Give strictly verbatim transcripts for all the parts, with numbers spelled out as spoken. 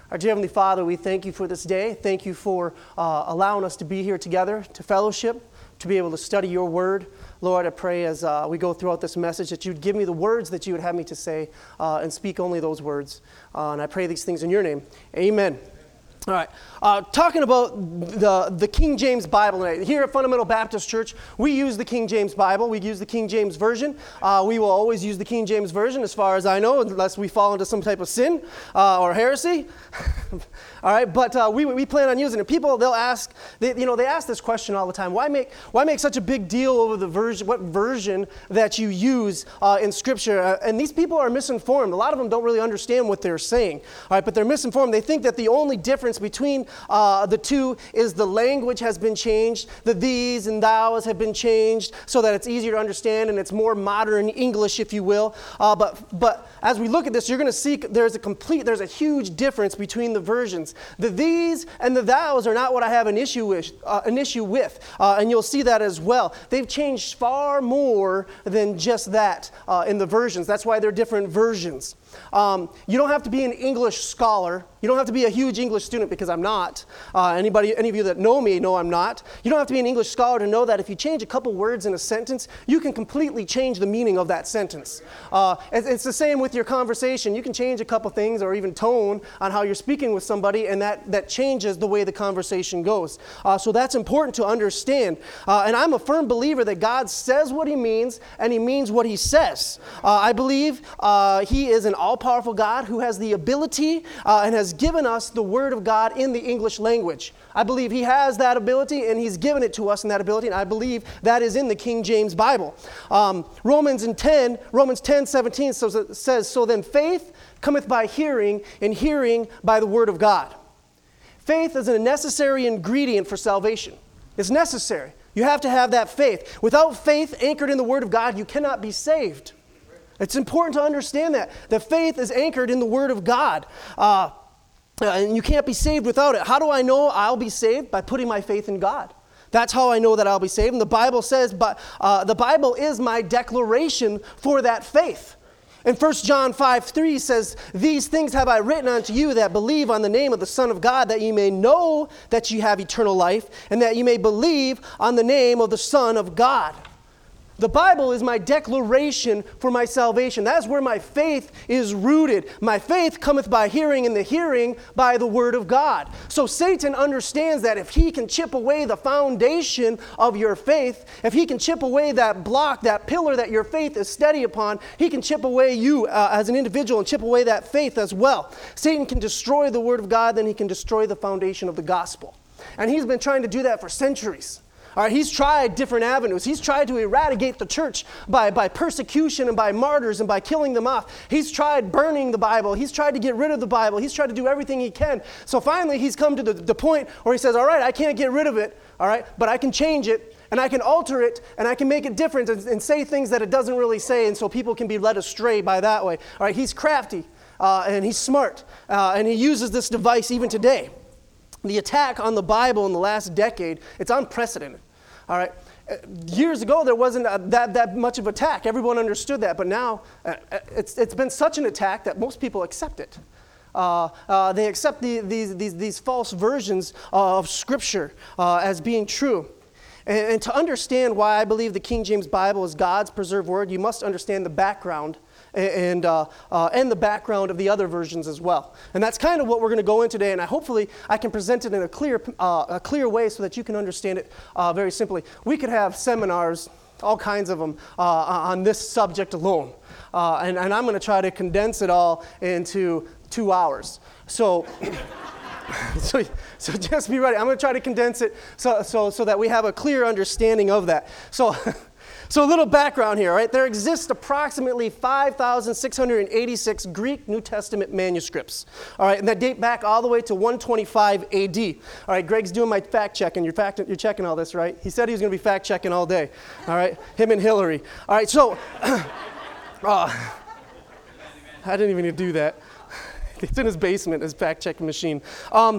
Our dear Heavenly Father, we thank you for this day. Thank you for uh, allowing us to be here together, to fellowship, to be able to study your word. Lord, I pray as uh, we go throughout this message that you'd give me the words that you would have me to say uh, and speak only those words. Uh, and I pray these things in your name. Amen. All right, uh, talking about the, the King James Bible tonight. Here at Fundamental Baptist Church, we use the King James Bible. We use the King James Version. Uh, we will always use the King James Version as far as I know, unless we fall into some type of sin uh, or heresy. All right, but uh, we, we plan on using it. People, they'll ask, they, you know, they ask this question all the time. Why make why make such a big deal over the version, what version that you use uh, in Scripture? Uh, and these people are misinformed. A lot of them don't really understand what they're saying. All right, but they're misinformed. They think that the only difference between uh, the two is the language has been changed. The these and thous have been changed so that it's easier to understand and it's more modern English, if you will. Uh, but but as we look at this, you're going to see there's a complete, there's a huge difference between the versions. The these and the thous are not what I have an issue with, uh, an issue with, uh, and you'll see that as well. They've changed far more than just that uh, in the versions. That's why they're different versions. Um, you don't have to be an English scholar. You don't have to be a huge English student, because I'm not. Uh, anybody, any of you that know me know I'm not. You don't have to be an English scholar to know that if you change a couple words in a sentence, you can completely change the meaning of that sentence. Uh, it's, it's the same with your conversation. You can change a couple things or even tone on how you're speaking with somebody, and that, that changes the way the conversation goes. Uh, so that's important to understand. Uh, and I'm a firm believer that God says what he means, and he means what he says. Uh, I believe uh, he is an all-powerful God who has the ability uh, and has given us the Word of God in the English language. I believe he has that ability, and he's given it to us in that ability, and I believe that is in the King James Bible. Um, Romans in ten, Romans ten seventeen says, "So then faith cometh by hearing, and hearing by the Word of God." Faith is a necessary ingredient for salvation. It's necessary. You have to have that faith. Without faith anchored in the Word of God, you cannot be saved. It's important to understand that. The faith is anchored in the Word of God. Uh, and you can't be saved without it. How do I know I'll be saved? By putting my faith in God. That's how I know that I'll be saved. And the Bible says, but uh, the Bible is my declaration for that faith. And First John five three says, "These things have I written unto you that believe on the name of the Son of God, that ye may know that ye have eternal life, and that ye may believe on the name of the Son of God." The Bible is my declaration for my salvation. That's where my faith is rooted. My faith cometh by hearing, and the hearing by the Word of God. So Satan understands that if he can chip away the foundation of your faith, if he can chip away that block, that pillar that your faith is steady upon, he can chip away you uh, as an individual and chip away that faith as well. Satan can destroy the Word of God, then he can destroy the foundation of the gospel. And he's been trying to do that for centuries. All right, he's tried different avenues. He's tried to eradicate the church by, by persecution and by martyrs and by killing them off. He's tried burning the Bible. He's tried to get rid of the Bible. He's tried to do everything he can. So finally, he's come to the, the point where he says, all right, I can't get rid of it, all right, but I can change it, and I can alter it, and I can make it different and, and say things that it doesn't really say, and so people can be led astray by that way. All right, he's crafty, uh, and he's smart, uh, and he uses this device even today. The attack on the Bible in the last decade, it's unprecedented. All right. Years ago, there wasn't a, that, that much of attack. Everyone understood that. But now, uh, it's, it's been such an attack that most people accept it. Uh, uh, they accept the, these, these, these false versions of Scripture uh, as being true. And, and to understand why I believe the King James Bible is God's preserved word, you must understand the background and uh, uh, and the background of the other versions as well. And that's kind of what we're going to go in today, and I hopefully I can present it in a clear uh, a clear way so that you can understand it uh, very simply. We could have seminars, all kinds of them, uh, on this subject alone. Uh, and, and I'm going to try to condense it all into two hours. So... So, so just be ready. I'm going to try to condense it so, so, so that we have a clear understanding of that. So, so a little background here, right? There exist approximately five thousand six hundred eighty-six Greek New Testament manuscripts, all right, and that date back all the way to one twenty-five A D. All right, Greg's doing my fact checking. You're, fact, you're checking all this, right? He said he was going to be fact checking all day, all right? Him and Hillary. All right, so, uh, I didn't even need to do that. It's in his basement, his fact-checking machine. Um,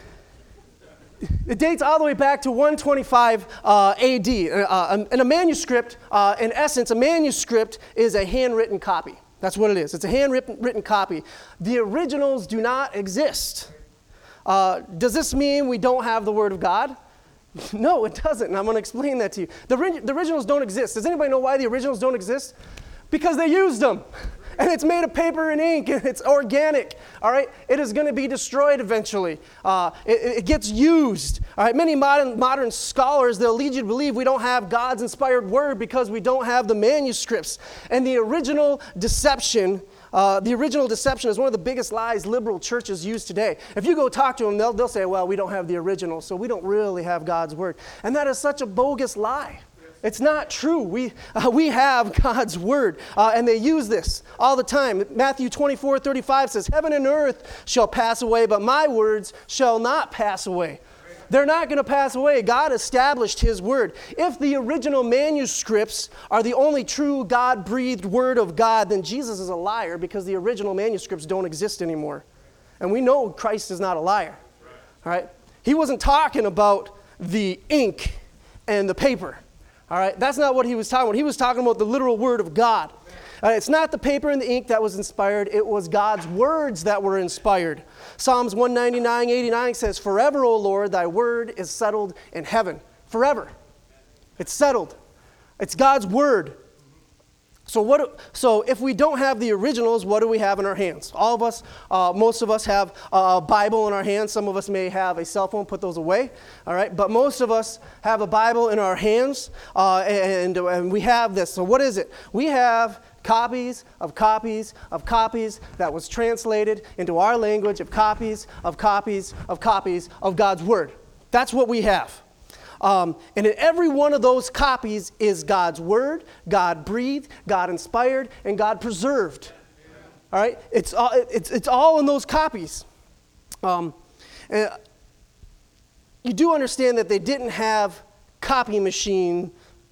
it dates all the way back to one twenty-five uh, A D. Uh, and a manuscript, uh, in essence, a manuscript is a handwritten copy. That's what it is. It's a handwritten written copy. The originals do not exist. Uh, does this mean we don't have the Word of God? No, it doesn't, and I'm going to explain that to you. The, the originals don't exist. Does anybody know why the originals don't exist? Because they used them. And it's made of paper and ink, and it's organic, all right? It is going to be destroyed eventually. Uh, it, it gets used, all right? Many modern, modern scholars, they'll lead you to believe we don't have God's inspired word because we don't have the manuscripts. And the original deception, uh, the original deception is one of the biggest lies liberal churches use today. If you go talk to them, they'll, they'll say, well, we don't have the original, so we don't really have God's word. And that is such a bogus lie. It's not true. We, uh, we have God's word, uh, and they use this all the time. Matthew twenty-four thirty-five says, heaven and earth shall pass away, but my words shall not pass away. They're not going to pass away. God established his word. If the original manuscripts are the only true God-breathed word of God, then Jesus is a liar because the original manuscripts don't exist anymore. And we know Christ is not a liar. All right? He wasn't talking about the ink and the paper. All right, that's not what he was talking about. He was talking about the literal word of God. Uh, it's not the paper and the ink that was inspired. It was God's words that were inspired. Psalms one ninety-nine, eighty-nine says, forever, O Lord, thy word is settled in heaven. Forever. It's settled. It's God's word. So what? So if we don't have the originals, what do we have in our hands? All of us, uh, most of us have a Bible in our hands. Some of us may have a cell phone, put those away, all right? But most of us have a Bible in our hands, uh, and, and we have this. So what is it? We have copies of copies of copies that was translated into our language of copies of copies of copies of God's Word. That's what we have. Um, and in every one of those copies is God's word, God breathed, God inspired, and God preserved. All right? It's all, it's, it's all in those copies. Um, and you do understand that they didn't have copy machine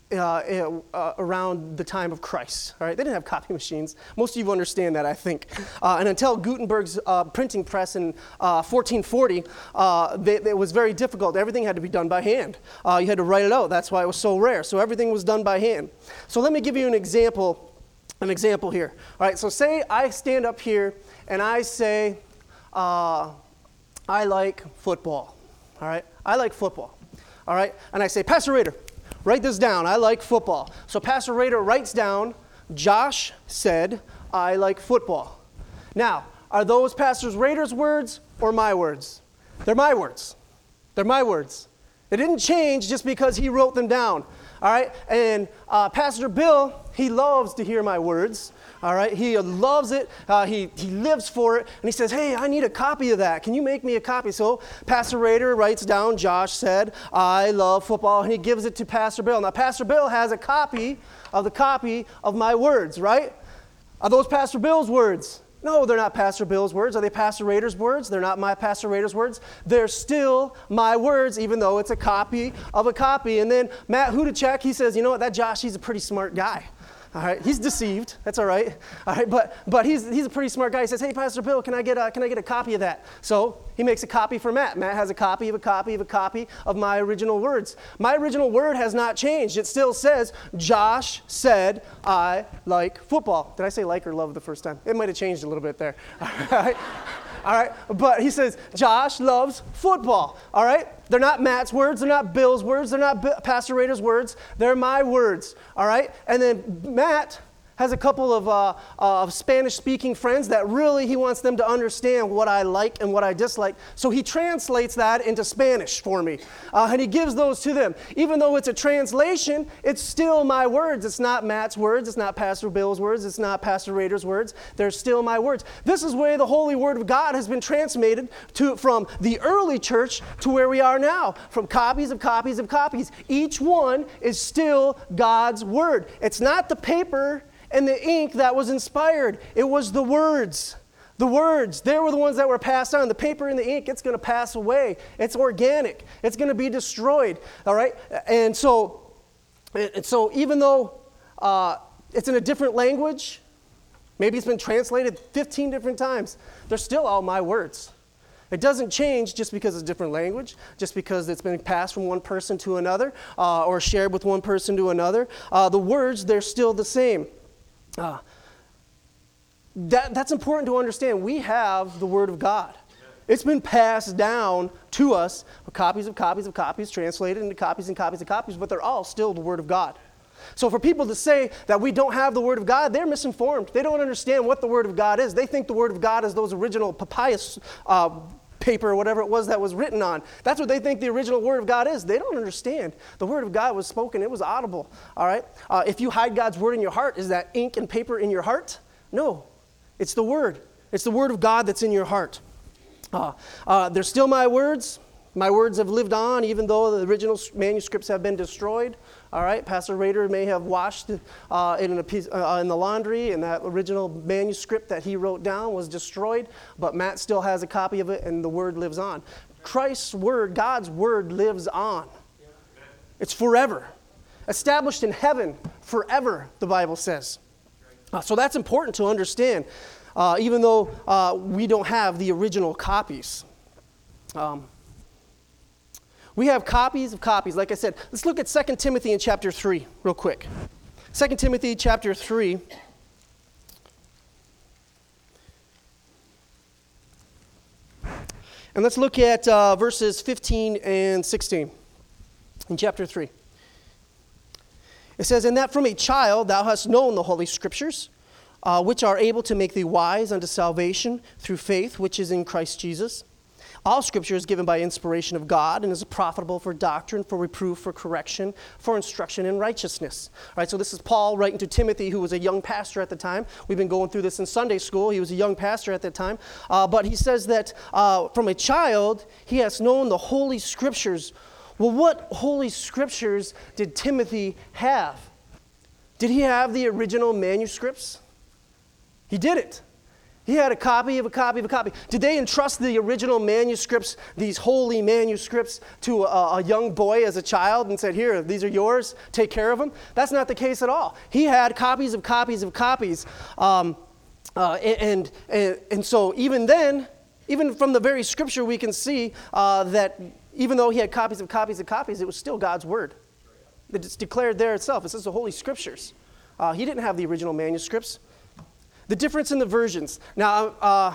uh, uh, around the time of Christ. All right? They didn't have copy machines. Most of you understand that, I think. Uh, and until Gutenberg's uh, printing press in uh, fourteen forty, uh, they, it was very difficult. Everything had to be done by hand. Uh, you had to write it out. That's why it was so rare. So everything was done by hand. So let me give you an example, an example here. All right? So say I stand up here and I say, uh, I like football. All right? I like football. All right? And I say, Pastor Rader, write this down. I like football. So Pastor Rader writes down, Josh said, I like football. Now, are those Pastor Rader's words or my words? They're my words. They're my words. They didn't change just because he wrote them down. All right? And uh, Pastor Bill, he loves to hear my words. All right? He loves it. Uh, he, he lives for it. And he says, hey, I need a copy of that. Can you make me a copy? So Pastor Rader writes down, Josh said, I love football. And he gives it to Pastor Bill. Now, Pastor Bill has a copy of the copy of my words, right? Are those Pastor Bill's words? No, they're not Pastor Bill's words. Are they Pastor Rader's words? They're not my Pastor Rader's words. They're still my words, even though it's a copy of a copy. And then Matt Hudacek, he says, you know what, that Josh, he's a pretty smart guy. All right, he's deceived. That's all right. All right, but but he's he's a pretty smart guy. He says, "Hey, Pastor Bill, can I get a can I get a copy of that?" So he makes a copy for Matt. Matt has a copy of a copy of a copy of my original words. My original word has not changed. It still says, "Josh said I like football." Did I say like or love the first time? It might have changed a little bit there. All right. All right, but he says, Josh loves football, all right? They're not Matt's words, they're not Bill's words, they're not B- Pastor Rader's words, they're my words, all right? And then Matt has a couple of, uh, uh, of Spanish-speaking friends that really he wants them to understand what I like and what I dislike. So he translates that into Spanish for me, uh, and he gives those to them. Even though it's a translation, it's still my words. It's not Matt's words. It's not Pastor Bill's words. It's not Pastor Rader's words. They're still my words. This is where the Holy Word of God has been transmitted to from the early church to where we are now, from copies of copies of copies. Each one is still God's Word. It's not the paper and the ink that was inspired. It was the words. The words, they were the ones that were passed on. The paper and the ink, it's going to pass away. It's organic. It's going to be destroyed. All right? And so, and so even though uh, it's in a different language, maybe it's been translated fifteen different times, they're still all my words. It doesn't change just because it's a different language, just because it's been passed from one person to another, uh, or shared with one person to another. Uh, the words, they're still the same. Uh, that, that's important to understand. We have the Word of God. It's been passed down to us, copies of copies of copies, translated into copies and copies of copies, but they're all still the Word of God. So for people to say that we don't have the Word of God, they're misinformed. They don't understand what the Word of God is. They think the Word of God is those original papyrus uh, paper or whatever it was that was written on. That's what they think the original Word of God is. They don't understand. The Word of God was spoken. It was audible. All right? Uh, if you hide God's Word in your heart, is that ink and paper in your heart? No. It's the Word. It's the Word of God that's in your heart. Uh, uh, they're still my words. My words have lived on, even though the original manuscripts have been destroyed. All right, Pastor Rader may have washed uh, it in, a piece, uh, in the laundry, and that original manuscript that he wrote down was destroyed, but Matt still has a copy of it, and the Word lives on. Christ's Word, God's Word lives on. It's forever. Established in heaven forever, the Bible says. Uh, so that's important to understand. Uh, even though uh, we don't have the original copies. Um, we have copies of copies. Like I said, let's look at Second Timothy in chapter three real quick. Second Timothy chapter three. And let's look at uh, verses fifteen and sixteen in chapter three. It says, "And that from a child thou hast known the Holy Scriptures, Uh, which are able to make thee wise unto salvation through faith which is in Christ Jesus. All Scripture is given by inspiration of God and is profitable for doctrine, for reproof, for correction, for instruction in righteousness." All right, so this is Paul writing to Timothy, who was a young pastor at the time. We've been going through this in Sunday school. He was a young pastor at that time. Uh, but he says that uh, from a child he has known the Holy Scriptures. Well, what Holy Scriptures did Timothy have? Did he have the original manuscripts? He did it. He had a copy of a copy of a copy. Did they entrust the original manuscripts, these holy manuscripts, to a, a young boy as a child and said, "Here, these are yours, take care of them"? That's not the case at all. He had copies of copies of copies. Um, uh, and, and, and so even then, even from the very Scripture, we can see uh, that even though he had copies of copies of copies, it was still God's Word. It's declared there itself. It says the Holy Scriptures. Uh, he didn't have the original manuscripts. The difference in the versions. Now, uh,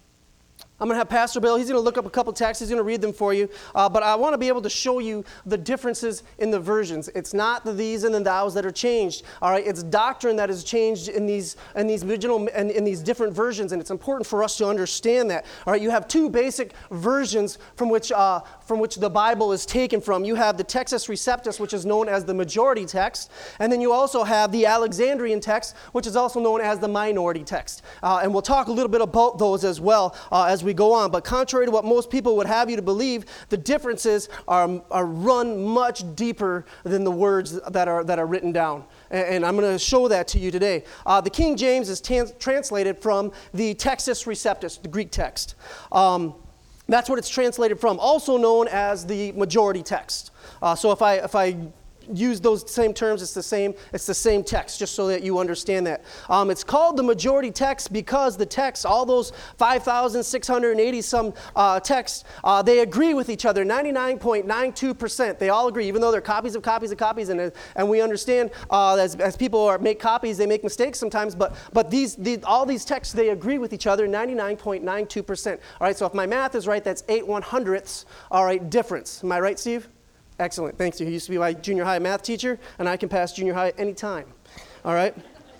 I'm going to have Pastor Bill. He's going to look up a couple texts. He's going to read them for you. Uh, but I want to be able to show you the differences in the versions. It's not the these and the thous that are changed. All right, it's doctrine that is changed in these in these original in, in these different versions, and it's important for us to understand that. All right, you have two basic versions from which uh, from which the Bible is taken from. You have the Textus Receptus, which is known as the majority text, and then you also have the Alexandrian text, which is also known as the minority text. Uh, and we'll talk a little bit about those as well uh, as we go on. But contrary to what most people would have you to believe, the differences are, are run much deeper than the words that are that are written down. And, and I'm going to show that to you today. Uh, the King James is trans- translated from the Textus Receptus, the Greek text. Um, that's what it's translated from, also known as the majority text. Uh, so if I if I use those same terms, it's the same, it's the same text, just so that you understand that. Um, it's called the majority text because the text, all those five thousand six hundred eighty some uh, texts, uh, they agree with each other, ninety-nine point nine two percent. They all agree, even though they're copies of copies of copies, and and we understand uh, as, as people are, make copies, they make mistakes sometimes, but but these, these all these texts, they agree with each other, ninety-nine point nine two percent. All right, so if my math is right, that's eight one hundredths, all right, difference. Am I right, Steve? Excellent, thanks. He used to be my junior high math teacher, and I can pass junior high anytime. All right?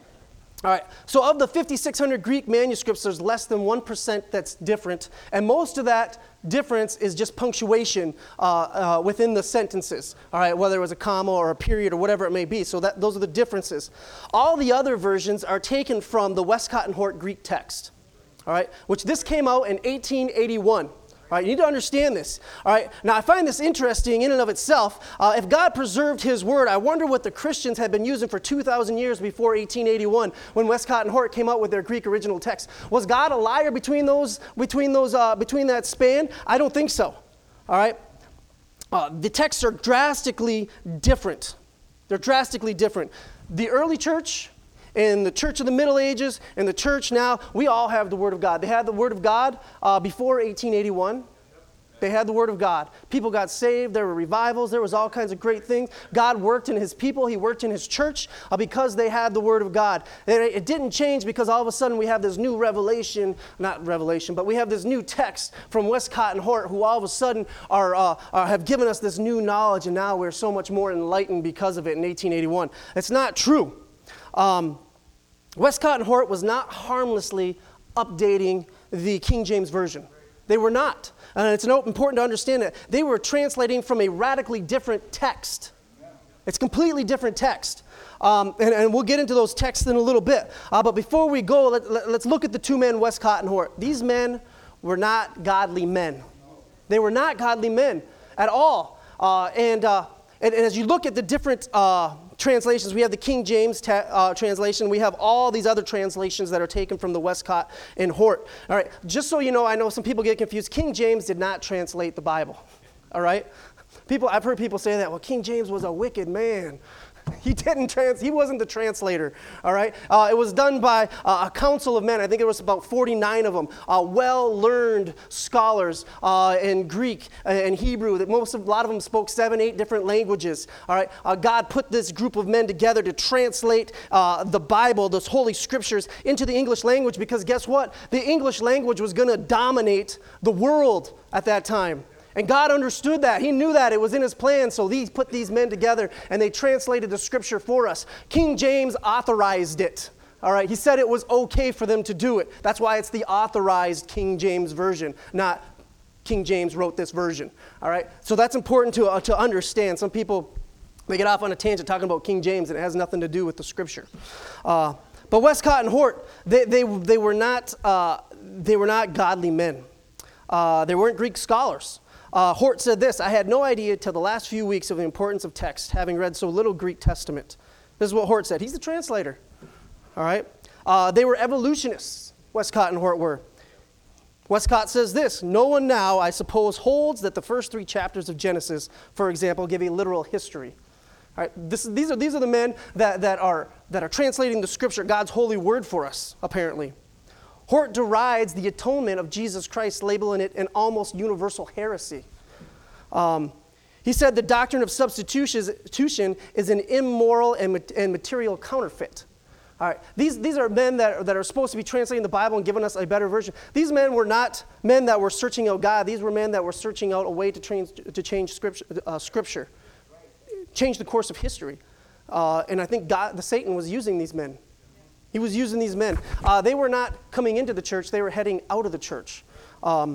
All right, so of the fifty-six hundred Greek manuscripts, there's less than one percent that's different, and most of that difference is just punctuation uh, uh, within the sentences, all right, whether it was a comma or a period or whatever it may be. So that those are the differences. All the other versions are taken from the Westcott and Hort Greek text, all right, which this came out in eighteen eighty-one. All right, you need to understand this. All right, now I find this interesting in and of itself. Uh, if God preserved His Word, I wonder what the Christians had been using for two thousand years before eighteen eighty-one, when Westcott and Hort came out with their Greek original text. Was God a liar between those, between those, uh, between that span? I don't think so. All right, uh, the texts are drastically different. They're drastically different. The early church, in the church of the Middle Ages, and the church now, we all have the Word of God. They had the Word of God uh, before eighteen eighty-one. They had the Word of God. People got saved. There were revivals. There was all kinds of great things. God worked in His people. He worked in His church uh, because they had the Word of God. And it, it didn't change because all of a sudden we have this new revelation, not revelation, but we have this new text from Westcott and Hort who all of a sudden are, uh, are have given us this new knowledge, and now we're so much more enlightened because of it in eighteen eighty-one. It's not true. Um, Westcott and Hort was not harmlessly updating the King James Version. They were not. And it's important to understand that they were translating from a radically different text. It's completely different text. Um, and, and we'll get into those texts in a little bit. Uh, but before we go, let, let, let's look at the two men, Westcott and Hort. These men were not godly men. They were not godly men at all. Uh, and, uh, and, and as you look at the different uh, translations, we have the King James ta- uh, translation. We have all these other translations that are taken from the Westcott and Hort. All right, just so you know, I know some people get confused. King James did not translate the Bible. All right, people. I've heard people say that. Well, King James was a wicked man. He didn't trans. He wasn't the translator. All right. Uh, it was done by uh, a council of men. I think there was about forty-nine of them, uh, well-learned scholars uh, in Greek and Hebrew. That most of, a lot of them spoke seven, eight different languages. All right. Uh, God put this group of men together to translate uh, the Bible, those holy scriptures, into the English language. Because guess what? The English language was going to dominate the world at that time. And God understood that. He knew that. It was in His plan. So He put these men together and they translated the scripture for us. King James authorized it. All right. He said it was okay for them to do it. That's why it's the authorized King James version, not King James wrote this version. All right. So that's important to, uh, to understand. Some people, they get off on a tangent talking about King James and it has nothing to do with the scripture. Uh, but Westcott and Hort, they, they, they, were not, uh, they were not godly men. Uh, they weren't Greek scholars. Uh, Hort said this, I had no idea till the last few weeks of the importance of text, having read so little Greek Testament. This is what Hort said. He's the translator. All right. Uh, they were evolutionists, Westcott and Hort were. Westcott says this, no one now, I suppose, holds that the first three chapters of Genesis, for example, give a literal history. All right. This, these, are, these are the men that, that, are, that are translating the scripture, God's holy word for us, apparently. Hort derides the atonement of Jesus Christ, labeling it an almost universal heresy. Um, he said the doctrine of substitution is an immoral and, and material counterfeit. All right, these, these are men that are, that are supposed to be translating the Bible and giving us a better version. These men were not men that were searching out God. These were men that were searching out a way to, train, to change scripture, uh, scripture, change the course of history. Uh, and I think God, the Satan was using these men. He was using these men. Uh, they were not coming into the church. They were heading out of the church. Um,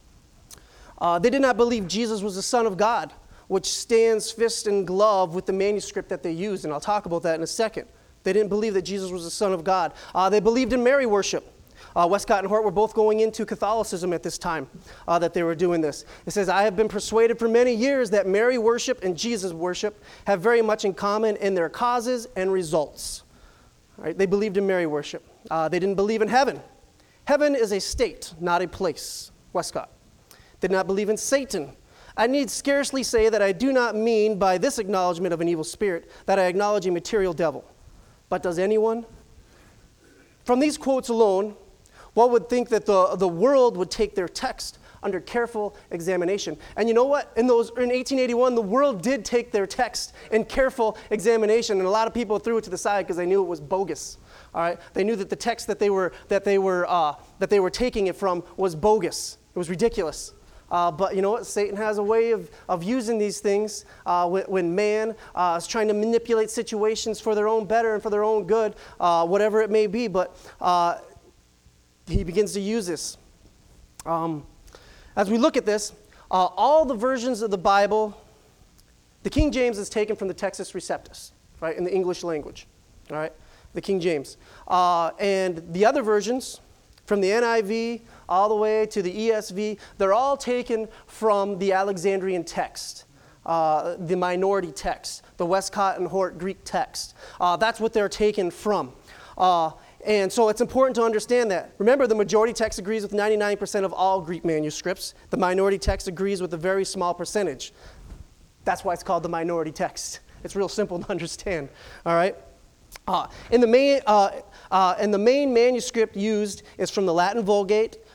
uh, they did not believe Jesus was the Son of God, which stands fist and glove with the manuscript that they used. And I'll talk about that in a second. They didn't believe that Jesus was the Son of God. Uh, they believed in Mary worship. Uh, Westcott and Hort were both going into Catholicism at this time uh, that they were doing this. It says, I have been persuaded for many years that Mary worship and Jesus worship have very much in common in their causes and results. Right? They believed in Mary worship. Uh, they didn't believe in heaven. Heaven is a state, not a place. Westcott did not believe in Satan. I need scarcely say that I do not mean by this acknowledgement of an evil spirit that I acknowledge a material devil. But does anyone? From these quotes alone, one would think that the, the world would take their text under careful examination. And you know what? In those in eighteen eighty-one, the world did take their text in careful examination, and a lot of people threw it to the side because they knew it was bogus. All right, they knew that the text that they were that they were uh, that they were taking it from was bogus. It was ridiculous. Uh, but you know what? Satan has a way of, of using these things uh, when, when man uh, is trying to manipulate situations for their own better and for their own good, uh, whatever it may be. But uh, he begins to use this. Um, As we look at this, uh, all the versions of the Bible, the King James is taken from the Textus Receptus, right, in the English language, all right, the King James. Uh, and the other versions, from the N I V all the way to the E S V, they're all taken from the Alexandrian text, uh, the minority text, the Westcott and Hort Greek text. Uh, that's what they're taken from. Uh, And so it's important to understand that. Remember, the majority text agrees with ninety-nine percent of all Greek manuscripts. The minority text agrees with a very small percentage. That's why it's called the minority text. It's real simple to understand, all right? Uh, and, the main, uh, uh, and the main manuscript used is from the Latin Vulgate,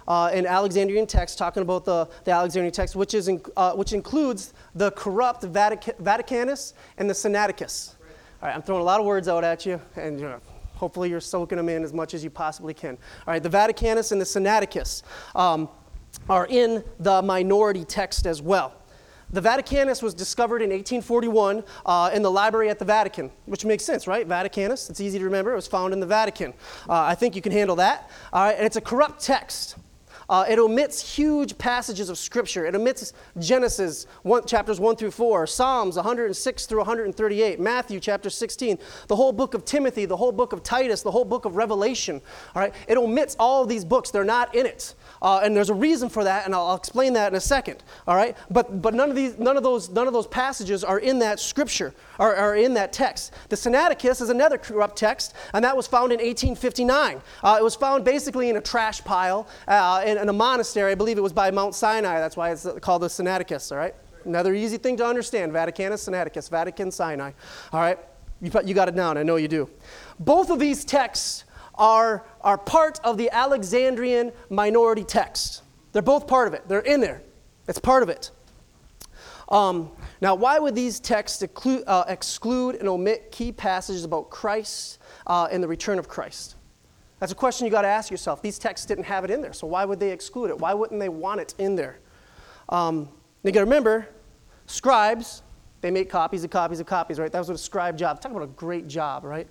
uh, an Alexandrian text, talking about the, the Alexandrian text, which, is in, uh, which includes the corrupt Vatican, Vaticanus and the Sinaiticus. All right, I'm throwing a lot of words out at you, and you know, hopefully you're soaking them in as much as you possibly can. All right, the Vaticanus and the Sinaiticus um, are in the minority text as well. The Vaticanus was discovered in eighteen forty-one uh, in the library at the Vatican, which makes sense, right? Vaticanus, it's easy to remember. It was found in the Vatican. Uh, I think you can handle that. All right, and it's a corrupt text. Uh, it omits huge passages of Scripture. It omits Genesis one, chapters one through four, Psalms one hundred six through one hundred thirty-eight, Matthew chapter sixteen, the whole book of Timothy, the whole book of Titus, the whole book of Revelation. All right, it omits all of these books. They're not in it, uh, and there's a reason for that, and I'll, I'll explain that in a second. All right, but but none of these, none of those, none of those passages are in that Scripture, or are in that text. The Sinaiticus is another corrupt text, and that was found in eighteen fifty-nine. Uh, it was found basically in a trash pile. Uh, in, in a monastery. I believe it was by Mount Sinai. That's why it's called the Sinaiticus, all right? Another easy thing to understand, Vaticanus, Sinaiticus, Vatican, Sinai, all right? You, you got it down, I know you do. Both of these texts are, are part of the Alexandrian minority text. They're both part of it. They're in there. It's part of it. Um, now, why would these texts exclude, uh, exclude and omit key passages about Christ uh, and the return of Christ? That's a question you got to ask yourself. These texts didn't have it in there, so why would they exclude it? Why wouldn't they want it in there? Um, you got to remember, scribes, they make copies of copies of copies, right? That was what a scribe job. Talk about a great job, right?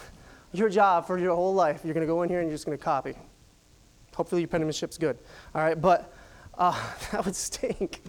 Your job for your whole life, you're going to go in here and you're just going to copy. Hopefully your penmanship's good, all right? But uh, that would stink.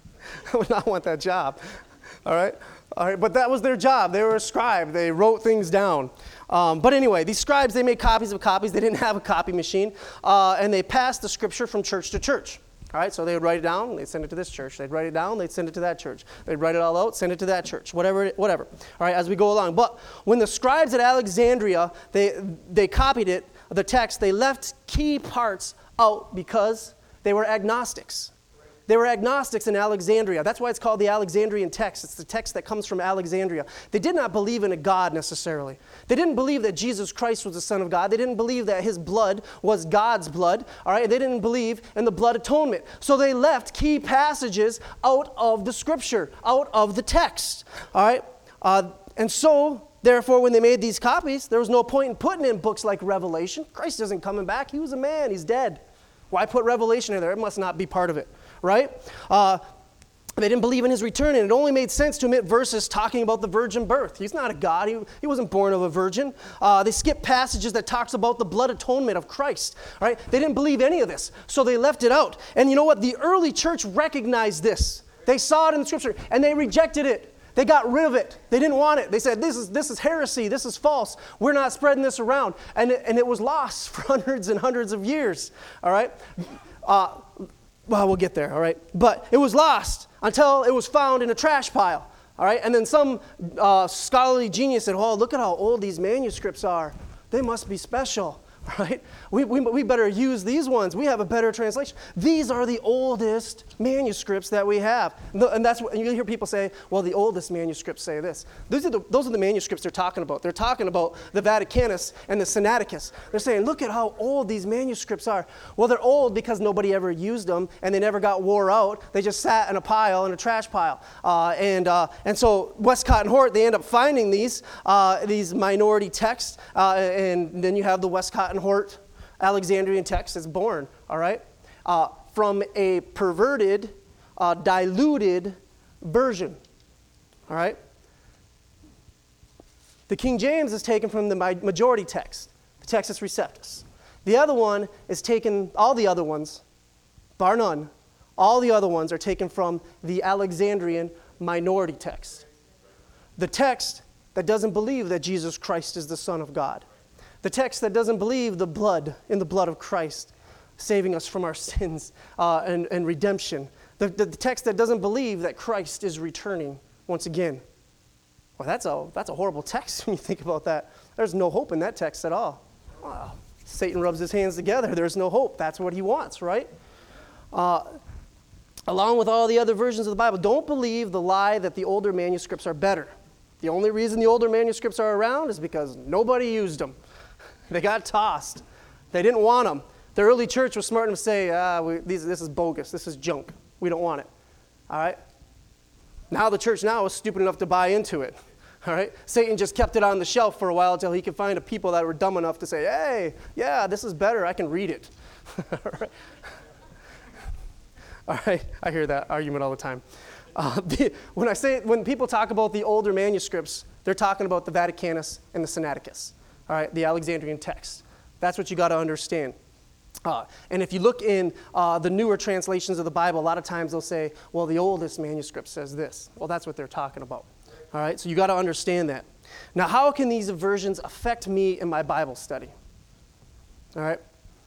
I would not want that job, all right? All right, but that was their job. They were a scribe. They wrote things down. Um, but anyway, these scribes, they made copies of copies. They didn't have a copy machine. Uh, and they passed the Scripture from church to church. All right, so they would write it down. They'd send it to this church. They'd write it down. They'd send it to that church. They'd write it all out, send it to that church, whatever, whatever. All right, as we go along. But when the scribes at Alexandria, they, they copied it, the text, they left key parts out because they were agnostics. They were agnostics in Alexandria. That's why it's called the Alexandrian text. It's the text that comes from Alexandria. They did not believe in a God necessarily. They didn't believe that Jesus Christ was the Son of God. They didn't believe that his blood was God's blood. All right? They didn't believe in the blood atonement. So they left key passages out of the Scripture, out of the text. All right? Uh, and so, therefore, when they made these copies, there was no point in putting in books like Revelation. Christ isn't coming back. He was a man. He's dead. Why put Revelation in there? It must not be part of it. Right? Uh, they didn't believe in his return, and it only made sense to omit verses talking about the virgin birth. He's not a God. He, he wasn't born of a virgin. Uh, they skipped passages that talks about the blood atonement of Christ. Right? They didn't believe any of this, so they left it out. And you know what? The early church recognized this. They saw it in the Scripture, and they rejected it. They got rid of it. They didn't want it. They said, this is this is heresy. This is false. We're not spreading this around. And it, and it was lost for hundreds and hundreds of years. All right? Uh, Well, we'll get there, all right? But it was lost until it was found in a trash pile, all right? And then some uh, scholarly genius said, oh, look at how old these manuscripts are. They must be special, right? We, we, we better use these ones. We have a better translation. These are the oldest manuscripts that we have. And that's what, and you hear people say, well, the oldest manuscripts say this. Those are, the, those are the manuscripts they're talking about. They're talking about the Vaticanus and the Sinaiticus. They're saying, look at how old these manuscripts are. Well, they're old because nobody ever used them, and they never got wore out. They just sat in a pile, in a trash pile. Uh, and uh, and so Westcott and Hort, they end up finding these, uh, these minority texts, uh, and then you have the Westcott and Hort Alexandrian text is born, all right, uh, from a perverted, uh, diluted version, all right? The King James is taken from the majority text, the Textus Receptus. The other one is taken, all the other ones, bar none, all the other ones are taken from the Alexandrian minority text. The text that doesn't believe that Jesus Christ is the Son of God. The text that doesn't believe the blood, in the blood of Christ, saving us from our sins uh, and, and redemption. The, the, the text that doesn't believe that Christ is returning once again. Well, that's a, that's a horrible text when you think about that. There's no hope in that text at all. Wow. Satan rubs his hands together. There's no hope. That's what he wants, right? Uh, along with all the other versions of the Bible, don't believe the lie that the older manuscripts are better. The only reason the older manuscripts are around is because nobody used them. They got tossed. They didn't want them. The early church was smart enough to say, ah, we, these, this is bogus, this is junk, we don't want it, all right? Now the church now is stupid enough to buy into it, all right? Satan just kept it on the shelf for a while until he could find a people that were dumb enough to say, hey, yeah, this is better, I can read it. All right. All right, I hear that argument all the time. Uh, the, when I say, when people talk about the older manuscripts, they're talking about the Vaticanus and the Sinaiticus, all right, the Alexandrian text. That's what you got to understand. Uh, and if you look in uh, the newer translations of the Bible, a lot of times they'll say, well, the oldest manuscript says this. Well, that's what they're talking about. All right, so you got to understand that. Now, how can these versions affect me in my Bible study? All right.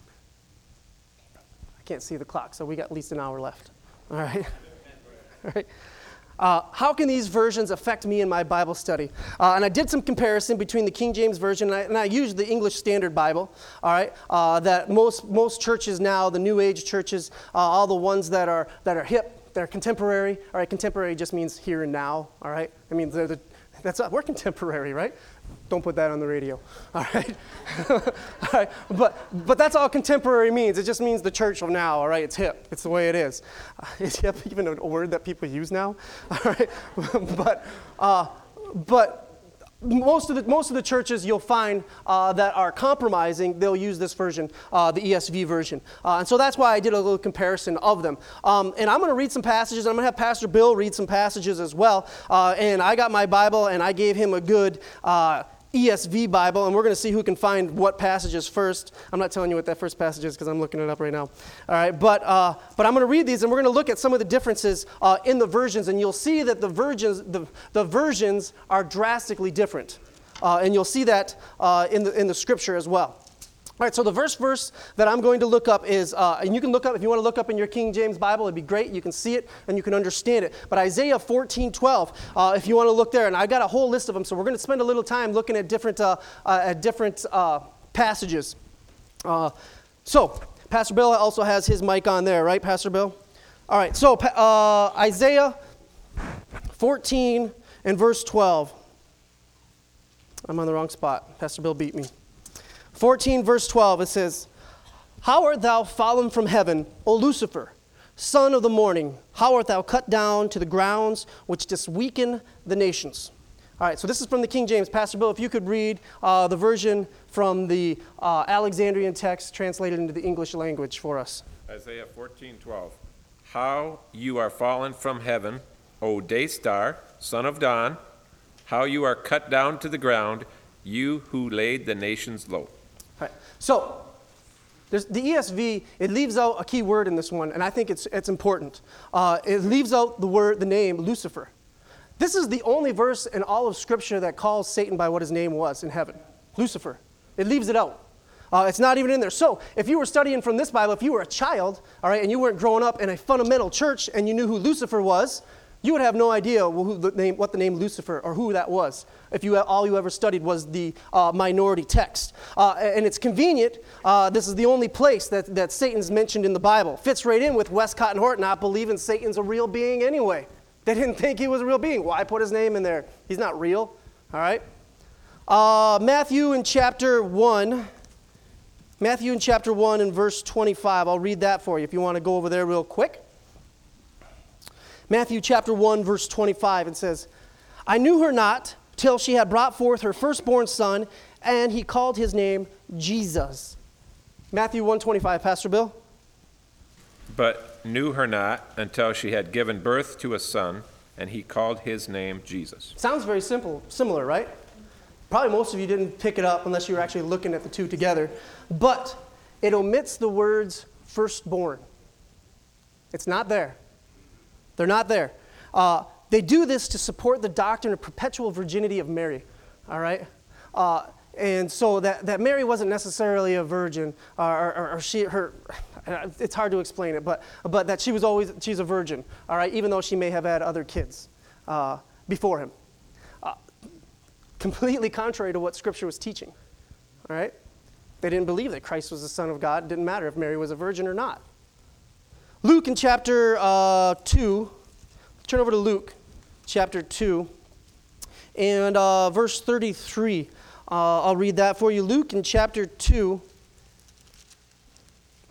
I can't see the clock, so we got at least an hour left. All right. All right. Uh, how can these versions affect me in my Bible study? Uh, and I did some comparison between the King James Version, and I, and I used the English Standard Bible, all right, uh, that most most churches now, the New Age churches, uh, all the ones that are that are hip, they're contemporary, all right, contemporary just means here and now, all right? I mean, they're the, that's we're contemporary, right? Don't put that on the radio, all right? All right, but but that's all contemporary means. It just means the church of now, all right? It's hip. It's the way it is. Uh, is hip even a word that people use now? All right, but uh, but most of the most of the churches you'll find uh, that are compromising, they'll use this version, uh, the E S V version, uh, and so that's why I did a little comparison of them. Um, and I'm going to read some passages. I'm going to have Pastor Bill read some passages as well. Uh, and I got my Bible, and I gave him a good Uh, E S V Bible, and we're going to see who can find what passages first. I'm not telling you what that first passage is because I'm looking it up right now. All right, but uh, but I'm going to read these, and we're going to look at some of the differences uh, in the versions, and you'll see that the versions the, the versions are drastically different, uh, and you'll see that uh, in the in the Scripture as well. All right, so the first verse that I'm going to look up is, uh, and you can look up, if you want to look up in your King James Bible, it'd be great. You can see it and you can understand it. But Isaiah fourteen twelve, uh, if you want to look there, and I got a whole list of them, so we're going to spend a little time looking at different uh, uh, at different uh, passages. Uh, so, Pastor Bill also has his mic on there, right, Pastor Bill? All right, so uh, Isaiah fourteen and verse twelve. I'm on the wrong spot. Pastor Bill beat me. fourteen verse twelve, it says, "How art thou fallen from heaven, O Lucifer, son of the morning? How art thou cut down to the grounds, which didst weaken the nations?" All right, so this is from the King James. Pastor Bill, if you could read uh, the version from the uh, Alexandrian text translated into the English language for us. Isaiah fourteen twelve. "How you are fallen from heaven, O day star, son of dawn, how you are cut down to the ground, you who laid the nations low." All right. So, there's, the E S V, it leaves out a key word in this one, and I think it's it's important. Uh, it leaves out the word, the name, Lucifer. This is the only verse in all of Scripture that calls Satan by what his name was in heaven, Lucifer. It leaves it out. Uh, it's not even in there. So, if you were studying from this Bible, if you were a child, all right, and you weren't growing up in a fundamental church, and you knew who Lucifer was, you would have no idea who the name, what the name Lucifer or who that was if you all you ever studied was the uh, minority text. Uh, and it's convenient. Uh, this is the only place that, that Satan's mentioned in the Bible. Fits right in with Westcott and Hort not believing Satan's a real being anyway. They didn't think he was a real being. Why put his name in there? He's not real. All right. Uh, Matthew in chapter one. Matthew in chapter one and verse twenty-five. I'll read that for you if you want to go over there real quick. Matthew chapter one, verse twenty-five, it says, "I knew her not till she had brought forth her firstborn son, and he called his name Jesus." Matthew one twenty-five, Pastor Bill. "But knew her not until she had given birth to a son, and he called his name Jesus." Sounds very simple, similar, right? Probably most of you didn't pick it up unless you were actually looking at the two together. But it omits the words firstborn. It's not there. They're not there. Uh, they do this to support the doctrine of perpetual virginity of Mary, all right? Uh, and so that, that Mary wasn't necessarily a virgin, uh, or, or, or she, her, it's hard to explain it, but, but that she was always, she's a virgin, all right, even though she may have had other kids uh, before him. Uh, completely contrary to what Scripture was teaching, all right? They didn't believe that Christ was the Son of God. It didn't matter if Mary was a virgin or not. Luke in chapter uh, two, turn over to Luke chapter two, and uh, verse thirty-three. Uh, I'll read that for you. Luke in chapter two,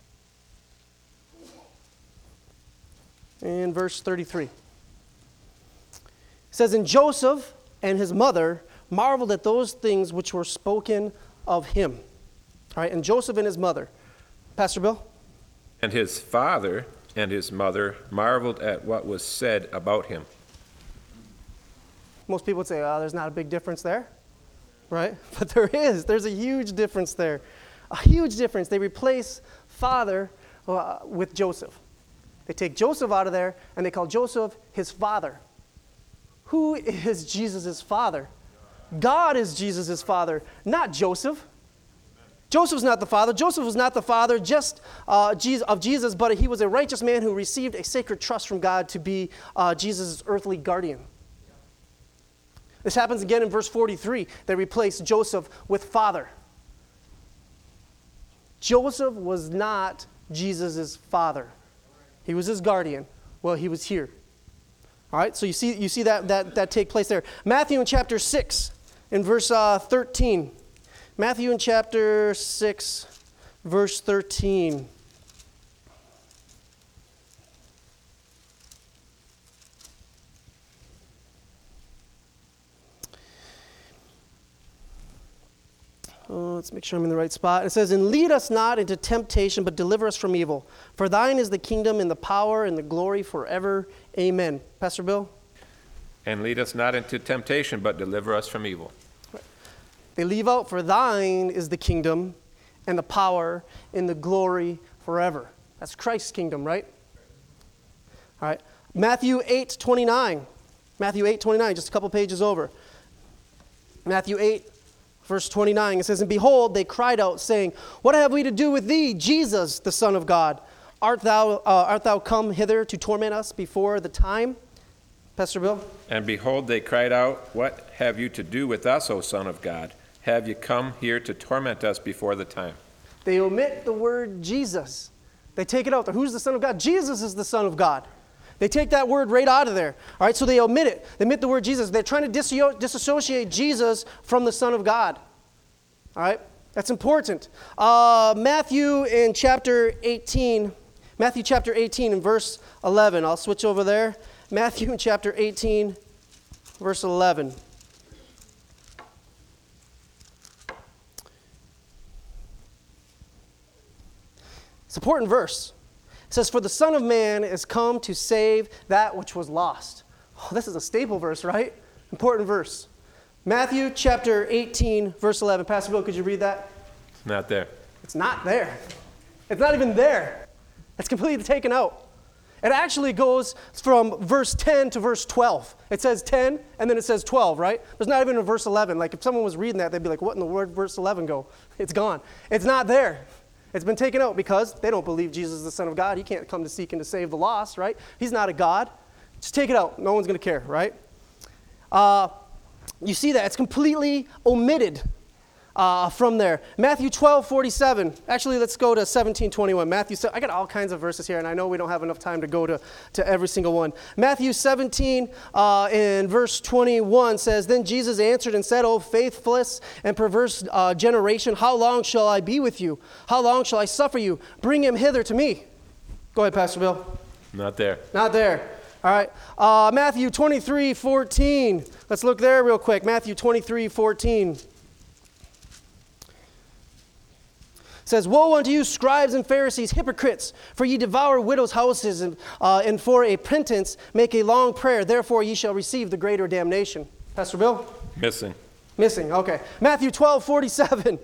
in verse thirty-three. It says, and Joseph and his mother marveled at those things which were spoken of him. All right, and Joseph and his mother. Pastor Bill? And his father and his mother marveled at what was said about him. Most people would say, oh, there's not a big difference there, right? But there is. There's a huge difference there. A huge difference. They replace father uh, with Joseph. They take Joseph out of there, and they call Joseph his father. Who is Jesus' father? God is Jesus' father, not Joseph. Joseph's not the father. Joseph was not the father just uh, of Jesus, but he was a righteous man who received a sacred trust from God to be uh, Jesus' earthly guardian. This happens again in verse forty-three. They replace Joseph with father. Joseph was not Jesus' father. He was his guardian while he was here. All right, so you see, you see that, that, that take place there. Matthew in chapter six, in verse uh, thirteen. Matthew in chapter six, verse thirteen. Oh, let's make sure I'm in the right spot. It says, and lead us not into temptation, but deliver us from evil. For thine is the kingdom and the power and the glory forever. Amen. Pastor Bill? And lead us not into temptation, but deliver us from evil. They leave out, for thine is the kingdom and the power and the glory forever. That's Christ's kingdom, right? All right. Matthew eight twenty-nine. Matthew eight twenty-nine, just a couple pages over. Matthew eight, verse twenty-nine, it says, and behold, they cried out, saying, what have we to do with thee, Jesus, the Son of God? Art thou, uh, art thou come hither to torment us before the time? Pastor Bill? And behold, they cried out, what have you to do with us, O Son of God? Have you come here to torment us before the time? They omit the word Jesus. They take it out there. Who's the Son of God? Jesus is the Son of God. They take that word right out of there. All right, so they omit it. They omit the word Jesus. They're trying to disso- disassociate Jesus from the Son of God. All right, that's important. Uh, Matthew in chapter eighteen, Matthew chapter eighteen and verse eleven. I'll switch over there. Matthew in chapter eighteen, verse eleven. It's an important verse. It says, for the Son of Man is come to save that which was lost. Oh, this is a staple verse, right? Important verse. Matthew chapter eighteen, verse eleven. Pastor Bill, could you read that? It's not there. It's not there. It's not even there. It's completely taken out. It actually goes from verse ten to verse twelve. It says ten, and then it says twelve, right? There's not even a verse eleven. Like, if someone was reading that, they'd be like, what in the word verse eleven go? It's gone. It's not there. It's been taken out because they don't believe Jesus is the Son of God. He can't come to seek and to save the lost, right? He's not a God. Just take it out. No one's going to care, right? Uh, you see that. It's completely omitted uh, from there. Matthew twelve forty-seven. Actually, let's go to seventeen twenty-one. Matthew, I got all kinds of verses here, and I know we don't have enough time to go to, to every single one. Matthew seventeen uh, in verse twenty-one says, then Jesus answered and said, O faithless and perverse uh, generation, how long shall I be with you? How long shall I suffer you? Bring him hither to me. Go ahead, Pastor Bill. Not there. Not there. All right. Uh, Matthew twenty-three fourteen. Let's look there real quick. Matthew twenty-three fourteen. Says, woe unto you, scribes and Pharisees, hypocrites, for ye devour widows' houses, and, uh, and for a penance make a long prayer. Therefore ye shall receive the greater damnation. Pastor Bill? Missing. Missing, okay. Matthew twelve forty-seven.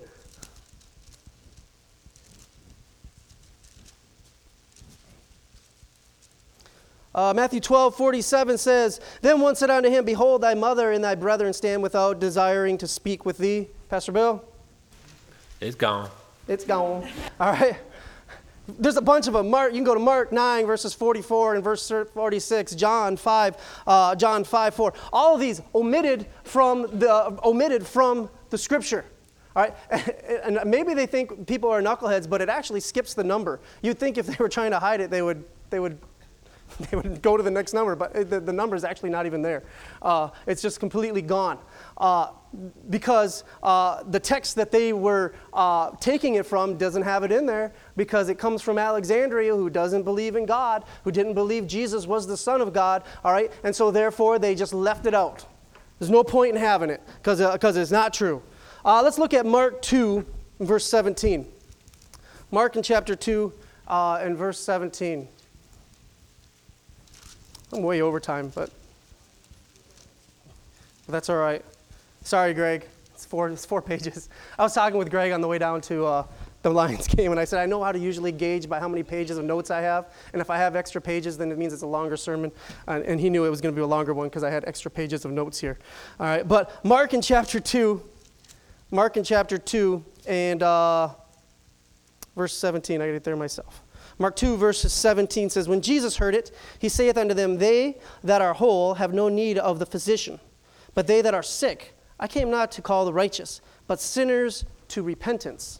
Uh, Matthew twelve forty-seven says, then one said unto him, behold, thy mother and thy brethren stand without, desiring to speak with thee. Pastor Bill? It's gone. It's gone. All right. There's a bunch of them. Mark, you can go to Mark nine, verses forty-four and verse forty-six. John five, uh, John five, four. All of these omitted from the omitted from the Scripture. All right. And maybe they think people are knuckleheads, but it actually skips the number. You'd think if they were trying to hide it, they would they would they would go to the next number, but the, the number is actually not even there. Uh, it's just completely gone. Uh, because uh, the text that they were uh, taking it from doesn't have it in there, because it comes from Alexandria, who doesn't believe in God, who didn't believe Jesus was the Son of God, all right? And so therefore they just left it out. There's no point in having it, because uh, because it's not true. Uh, let's look at Mark two, verse seventeen. Mark in chapter two uh, and verse seventeen. I'm way over time, but that's all right. Sorry, Greg. It's four, it's four pages. I was talking with Greg on the way down to uh, the Lions game, and I said, I know how to usually gauge by how many pages of notes I have, and if I have extra pages, then it means it's a longer sermon, and, and he knew it was going to be a longer one because I had extra pages of notes here. All right, but Mark in chapter two, Mark in chapter two, and uh, verse seventeen, I got it there myself. Mark two, verse seventeen says, when Jesus heard it, he saith unto them, they that are whole have no need of the physician, but they that are sick. I came not to call the righteous, but sinners to repentance.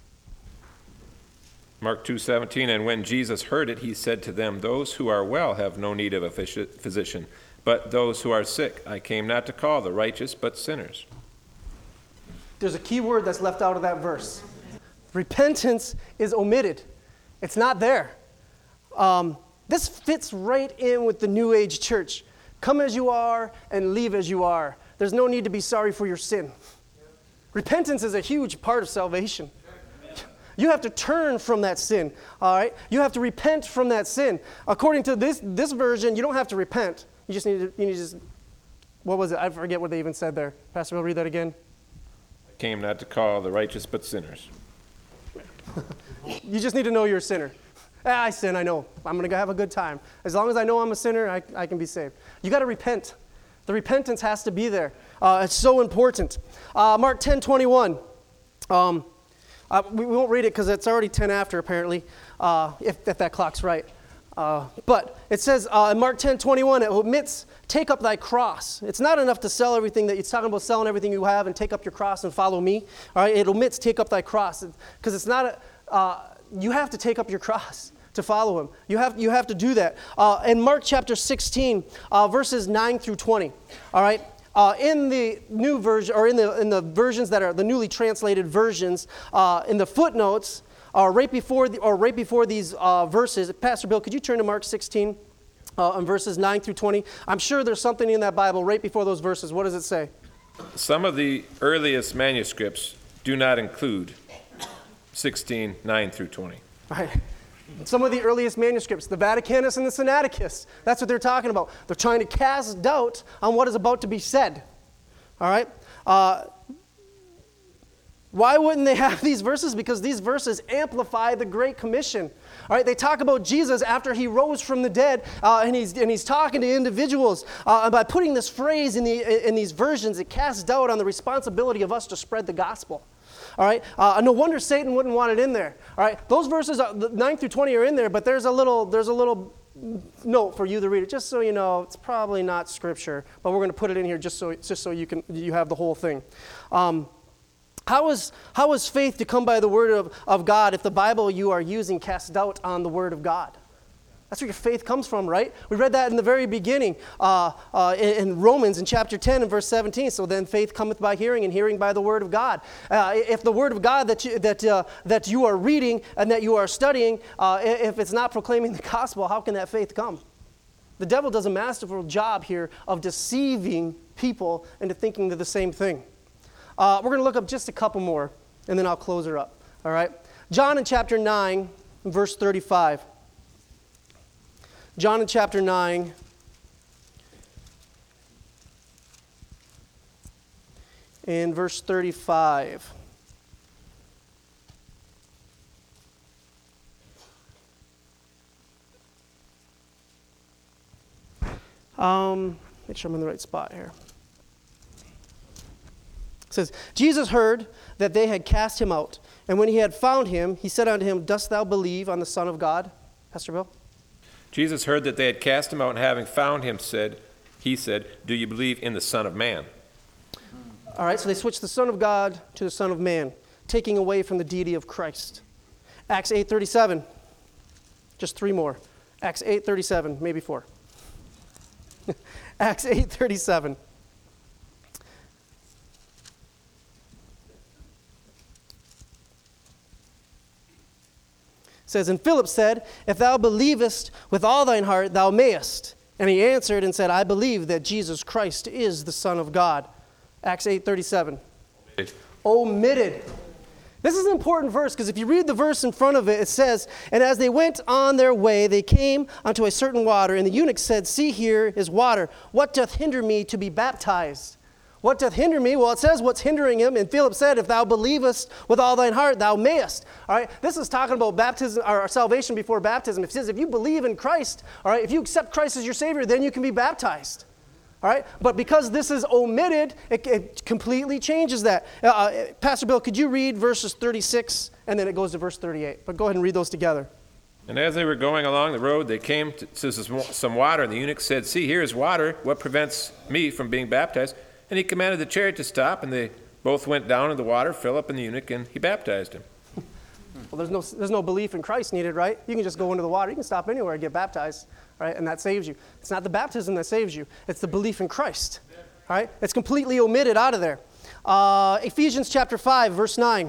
Mark two seventeen, and when Jesus heard it, he said to them, those who are well have no need of a physician, but those who are sick. I came not to call the righteous, but sinners. There's a key word that's left out of that verse. Repentance is omitted. It's not there. Um, this fits right in with the New Age church. Come as you are and leave as you are. There's no need to be sorry for your sin. Repentance is a huge part of salvation. You have to turn from that sin, all right? You have to repent from that sin. According to this this version, you don't have to repent. You just need to, you need to just, what was it? I forget what they even said there. Pastor Bill, read that again. I came not to call the righteous, but sinners. You just need to know you're a sinner. Ah, I sin, I know. I'm going to have a good time. As long as I know I'm a sinner, I, I can be saved. You got to repent. The repentance has to be there. Uh, it's so important. Uh, Mark ten twenty-one. Um, uh, we, we won't read it because it's already ten after, apparently, uh, if, if that clock's right. Uh, but it says uh, in Mark ten twenty-one, it omits, take up thy cross. It's not enough to sell everything that it's talking about, selling everything you have and take up your cross and follow me. All right, it omits, take up thy cross, because it's not a, uh, you have to take up your cross to follow him. You have you have to do that. Uh, in Mark chapter sixteen, uh, verses nine through twenty. All right. Uh, in the new version, or in the in the versions that are the newly translated versions, uh, in the footnotes, uh, right before the, or right before these uh, verses, Pastor Bill, could you turn to Mark sixteen, uh, and verses nine through twenty? I'm sure there's something in that Bible right before those verses. What does it say? Some of the earliest manuscripts do not include sixteen, nine through twenty. Right. Some of the earliest manuscripts, the Vaticanus and the Sinaiticus, that's what they're talking about. They're trying to cast doubt on what is about to be said. All right? Uh, why wouldn't they have these verses? Because these verses amplify the Great Commission. All right? They talk about Jesus after he rose from the dead, uh, and he's and he's talking to individuals. Uh, and by putting this phrase in the in these versions, it casts doubt on the responsibility of us to spread the gospel. All right, uh, no wonder Satan wouldn't want it in there. All right, those verses are, nine through twenty are in there, but there's a little there's a little note for you to read it, just so you know it's probably not scripture, but we're going to put it in here just so just so you can you have the whole thing. Um, how is how is faith to come by the word of, of God if the Bible you are using casts doubt on the word of God? That's where your faith comes from, right? We read that in the very beginning uh, uh, in, in Romans in chapter ten and verse seventeen. So then faith cometh by hearing, and hearing by the word of God. Uh, if the word of God that you, that, uh, that you are reading and that you are studying, uh, if it's not proclaiming the gospel, how can that faith come? The devil does a masterful job here of deceiving people into thinking they're the same thing. Uh, we're going to look up just a couple more, and then I'll close her up. All right? John in chapter nine, verse thirty-five. John in chapter nine, in verse thirty-five. Um, make sure I'm in the right spot here. It says, Jesus heard that they had cast him out, and when he had found him, he said unto him, dost thou believe on the Son of God? Pastor Bill? Jesus heard that they had cast him out, and having found him, said, he said, do you believe in the Son of Man? All right, so they switched the Son of God to the Son of Man, taking away from the deity of Christ. Acts eight thirty-seven, just three more. Acts eight thirty-seven, maybe four. Acts eight thirty-seven. Says, and Philip said, if thou believest with all thine heart, thou mayest. And he answered and said, I believe that Jesus Christ is the Son of God. Acts eight thirty-seven. Omitted. Omitted. This is an important verse because if you read the verse in front of it, it says, and as they went on their way, they came unto a certain water, and the eunuch said, see, here is water. What doth hinder me to be baptized? What doth hinder me? Well, it says what's hindering him. And Philip said, if thou believest with all thine heart, thou mayest. All right, this is talking about baptism or salvation before baptism. It says if you believe in Christ, all right, if you accept Christ as your Savior, then you can be baptized. All right, but because this is omitted, it, it completely changes that. Uh, Pastor Bill, could you read verses thirty-six and then it goes to verse thirty-eight? But go ahead and read those together. And as they were going along the road, they came to, to some water, and the eunuch said, see, here is water. What prevents me from being baptized? And he commanded the chariot to stop, and they both went down in the water, Philip and the eunuch, and he baptized him. Well, there's no, there's no belief in Christ needed, right? You can just go into the water. You can stop anywhere and get baptized, right? And that saves you. It's not the baptism that saves you. It's the belief in Christ, all right? It's completely omitted out of there. Uh, Ephesians chapter five, verse nine.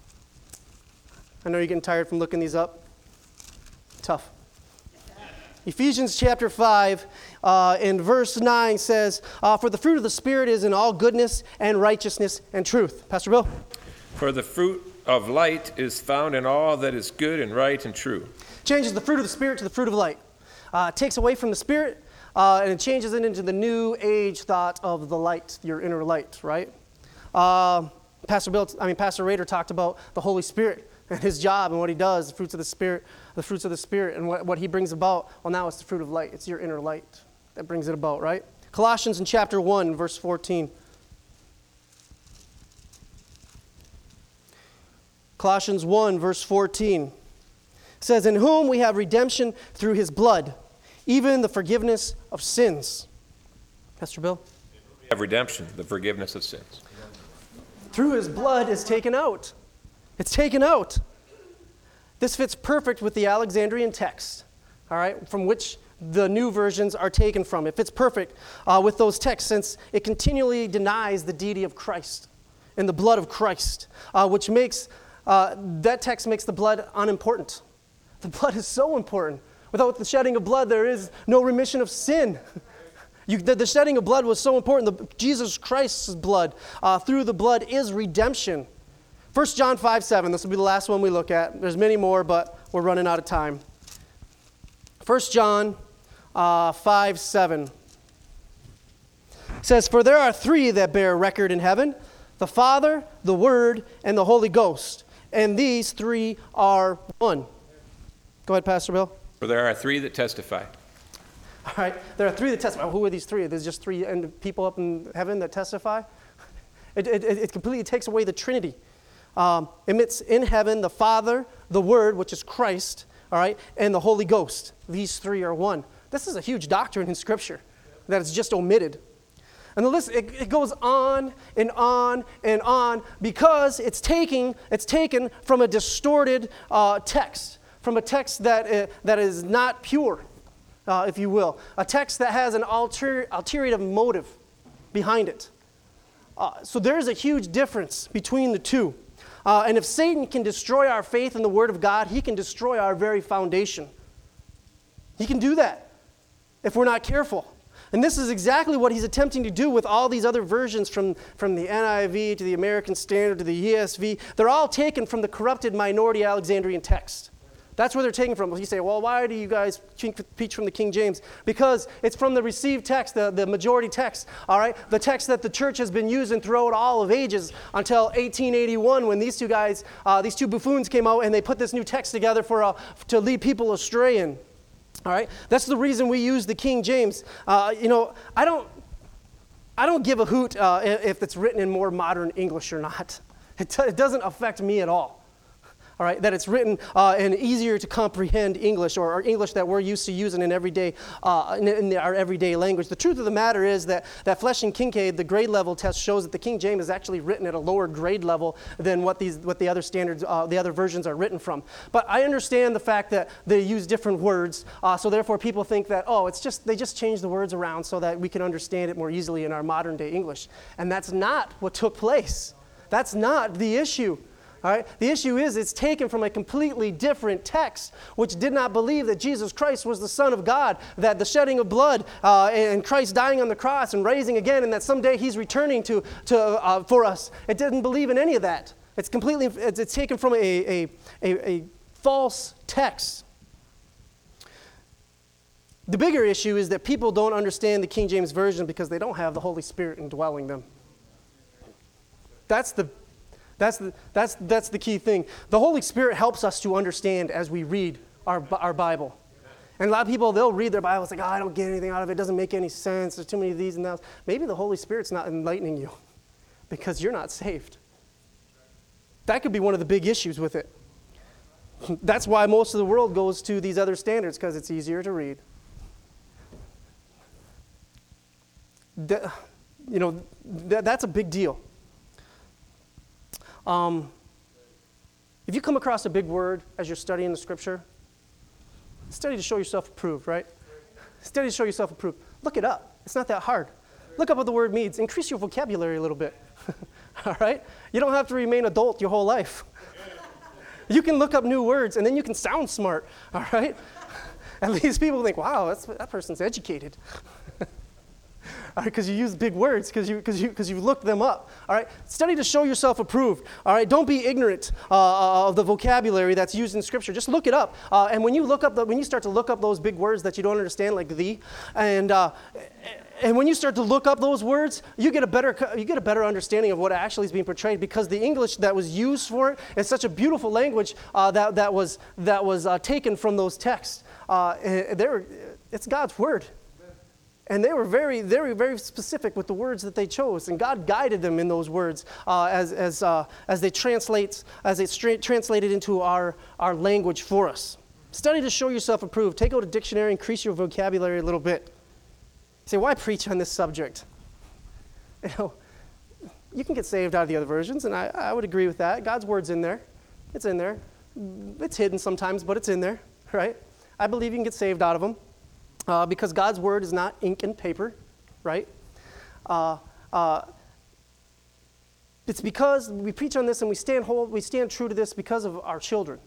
I know you're getting tired from looking these up. Tough. Ephesians chapter five, uh, in verse nine says, uh, for the fruit of the Spirit is in all goodness and righteousness and truth. Pastor Bill? For the fruit of light is found in all that is good and right and true. Changes the fruit of the Spirit to the fruit of light. Uh, it takes away from the Spirit, uh, and it changes it into the new age thought of the light, your inner light, right? Uh, Pastor Bill, I mean, Pastor Rader talked about the Holy Spirit and his job and what he does, the fruits of the Spirit, the fruits of the Spirit, and what, what he brings about. Well, now it's the fruit of light. It's your inner light that brings it about, right? Colossians in chapter one, verse fourteen. Colossians one, verse fourteen says, in whom we have redemption through his blood, even the forgiveness of sins. Pastor Bill? We have redemption, the forgiveness of sins. Through his blood is taken out. It's taken out. This fits perfect with the Alexandrian text, all right, from which the new versions are taken from. It fits perfect uh, with those texts since it continually denies the deity of Christ and the blood of Christ, uh, which makes, uh, that text makes the blood unimportant. The blood is so important. Without the shedding of blood, there is no remission of sin. You, the, the shedding of blood was so important. The, Jesus Christ's blood, uh, through the blood, is redemption. First John five seven, this will be the last one we look at. There's many more, but we're running out of time. First John uh, five seven says, for there are three that bear record in heaven, the Father, the Word, and the Holy Ghost. And these three are one. Go ahead, Pastor Bill. For there are three that testify. All right, there are three that testify. Well, who are these three? There's just three people up in heaven that testify? It, it, it completely takes away the Trinity. Um, it's in heaven, the Father, the Word, which is Christ, all right, and the Holy Ghost. These three are one. This is a huge doctrine in Scripture that is just omitted. And the list, it, it goes on and on and on because it's taking, it's taken from a distorted uh, text, from a text that, uh, that is not pure, uh, if you will. A text that has an alter, ulterior motive behind it. Uh, so there's a huge difference between the two. Uh, and if Satan can destroy our faith in the Word of God, he can destroy our very foundation. He can do that if we're not careful. And this is exactly what he's attempting to do with all these other versions from, from the N I V to the American Standard to the E S V. They're all taken from the corrupted minority Alexandrian text. That's where they're taken from. You say, well, why do you guys teach from the King James? Because it's from the received text, the, the majority text, all right? The text that the church has been using throughout all of ages until eighteen eighty-one when these two guys, uh, these two buffoons came out and they put this new text together for uh, to lead people astray in. All right? That's the reason we use the King James. Uh, you know, I don't, I don't give a hoot uh, if it's written in more modern English or not. It, t- it doesn't affect me at all. All right, that it's written uh, in easier to comprehend English, or, or English that we're used to using in everyday, uh, in, in our everyday language. The truth of the matter is that, that Flesh and Kincaid, the grade level test, shows that the King James is actually written at a lower grade level than what these what the other standards, uh, the other versions are written from. But I understand the fact that they use different words, uh, so therefore people think that, oh, it's just they just change the words around so that we can understand it more easily in our modern day English. And that's not what took place. That's not the issue. All right? The issue is it's taken from a completely different text, which did not believe that Jesus Christ was the Son of God, that the shedding of blood uh, and Christ dying on the cross and raising again, and that someday he's returning to, to uh, for us. It didn't believe in any of that. It's completely, it's, it's taken from a, a, a, a false text. The bigger issue is that people don't understand the King James Version because they don't have the Holy Spirit indwelling them. That's the That's the, that's, that's the key thing. The Holy Spirit helps us to understand as we read our, our Bible. And a lot of people, they'll read their Bible, it's like, oh, I don't get anything out of it. It doesn't make any sense. There's too many of these and those. Maybe the Holy Spirit's not enlightening you because you're not saved. That could be one of the big issues with it. That's why most of the world goes to these other standards, because it's easier to read. The, you know, th- that's a big deal. Um, if you come across a big word as you're studying the scripture, study to show yourself approved, right? Study to show yourself approved. Look it up. It's not that hard. Look up what the word means. Increase your vocabulary a little bit. All right? You don't have to remain adult your whole life. You can look up new words, and then you can sound smart. All right? At least people think, wow, that's, that person's educated. Because you use big words, because you because you because you looked them up. All right, study to show yourself approved. All right, don't be ignorant uh, of the vocabulary that's used in Scripture. Just look it up. Uh, and when you look up the, when you start to look up those big words that you don't understand, like the, and uh, and when you start to look up those words, you get a better you get a better understanding of what actually is being portrayed, because the English that was used for it is such a beautiful language uh, that that was that was uh, taken from those texts. Uh, there, it's God's word. And they were very, very, very specific with the words that they chose, and God guided them in those words uh, as as uh, as they translate as they stra- translated into our our language for us. Study to show yourself approved. Take out a dictionary, increase your vocabulary a little bit. You say, why preach on this subject? You know, you can get saved out of the other versions, and I, I would agree with that. God's word's in there. It's in there. It's hidden sometimes, but it's in there, right? I believe you can get saved out of them. Uh, because God's word is not ink and paper, right? Uh, uh, it's because we preach on this and we stand hold, we stand true to this because of our children.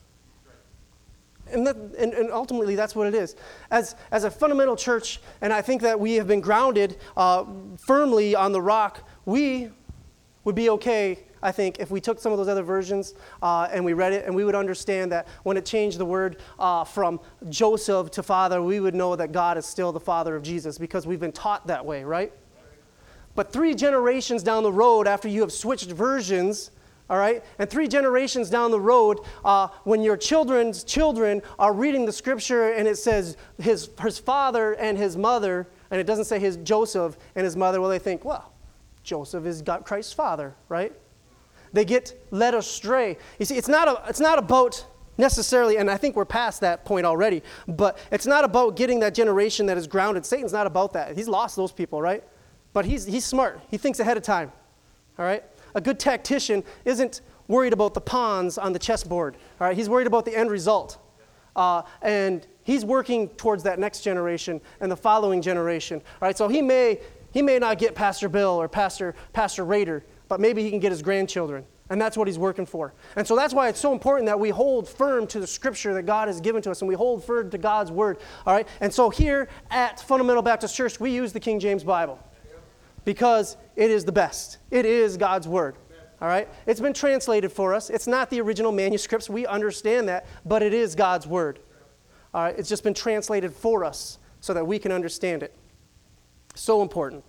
And, that, and, and ultimately, that's what it is. As, as a fundamental church, and I think that we have been grounded uh, firmly on the rock, we would be okay, I think, if we took some of those other versions uh, and we read it, and we would understand that when it changed the word uh, from Joseph to father, we would know that God is still the father of Jesus, because we've been taught that way, right? But three generations down the road, after you have switched versions, all right, and three generations down the road, uh, when your children's children are reading the scripture and it says his, his father and his mother, and it doesn't say his Joseph and his mother, well, they think, well, Joseph is God, Christ's father, right? They get led astray. You see, it's not a, it's not about necessarily, and I think we're past that point already, but it's not about getting that generation that is grounded. Satan's not about that. He's lost those people, right? But he's he's smart. He thinks ahead of time, all right? A good tactician isn't worried about the pawns on the chessboard, all right? He's worried about the end result. Uh, and he's working towards that next generation and the following generation, all right? So he may he may not get Pastor Bill or Pastor Pastor Rader, but maybe he can get his grandchildren, and that's what he's working for. And so that's why it's so important that we hold firm to the scripture that God has given to us, and we hold firm to God's word, all right? And so here at Fundamental Baptist Church, we use the King James Bible because it is the best. It is God's word, all right? It's been translated for us. It's not the original manuscripts. We understand that, but it is God's word, all right? It's just been translated for us so that we can understand it. So important.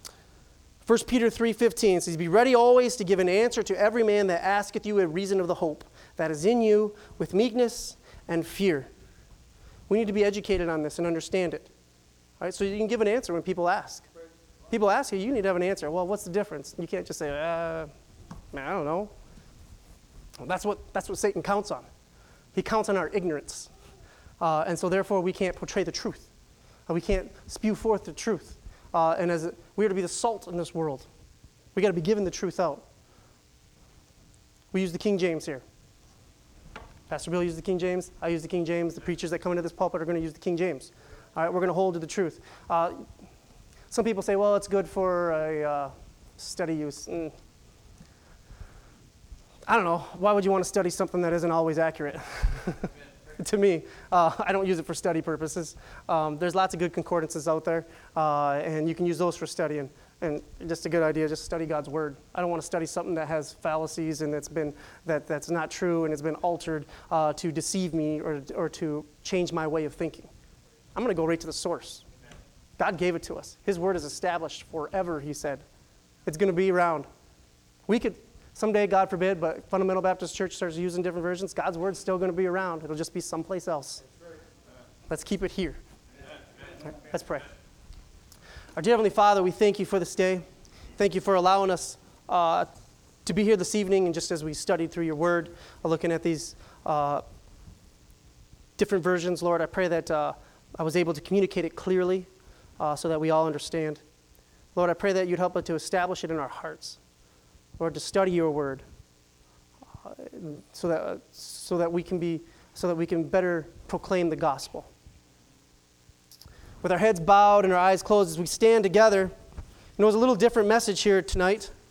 First Peter three fifteen says, be ready always to give an answer to every man that asketh you a reason of the hope that is in you with meekness and fear. We need to be educated on this and understand it. All right, so you can give an answer when people ask. People ask you, you need to have an answer. Well, what's the difference? You can't just say, uh, I don't know. That's what, that's what Satan counts on. He counts on our ignorance. Uh, and so therefore we can't portray the truth. Uh, we can't spew forth the truth. Uh, and as a, we are to be the salt in this world. We got to be giving the truth out. We use the King James here. Pastor Bill used the King James. I use the King James. The preachers that come into this pulpit are going to use the King James. All right, we're going to hold to the truth. Uh, some people say, well, it's good for a uh, study use. Mm. I don't know. Why would you want to study something that isn't always accurate? To me, uh, I don't use it for study purposes. Um, there's lots of good concordances out there, uh, and you can use those for studying. And just a good idea, just study God's Word. I don't want to study something that has fallacies and that's been that that's not true and has been altered uh, to deceive me or or to change my way of thinking. I'm going to go right to the source. God gave it to us. His Word is established forever, He said. It's going to be around. We could, someday, God forbid, but Fundamental Baptist Church starts using different versions, God's Word's still going to be around. It'll just be someplace else. Let's keep it here. Right, let's pray. Our dear Heavenly Father, we thank you for this day. Thank you for allowing us uh, to be here this evening, and just as we studied through your word, uh, looking at these uh, different versions, Lord, I pray that uh, I was able to communicate it clearly uh, so that we all understand. Lord, I pray that you'd help us to establish it in our hearts. Lord, to study your word uh, so that uh, so that we can be so that we can better proclaim the gospel. With our heads bowed and our eyes closed as we stand together, you know, it was a little different message here tonight.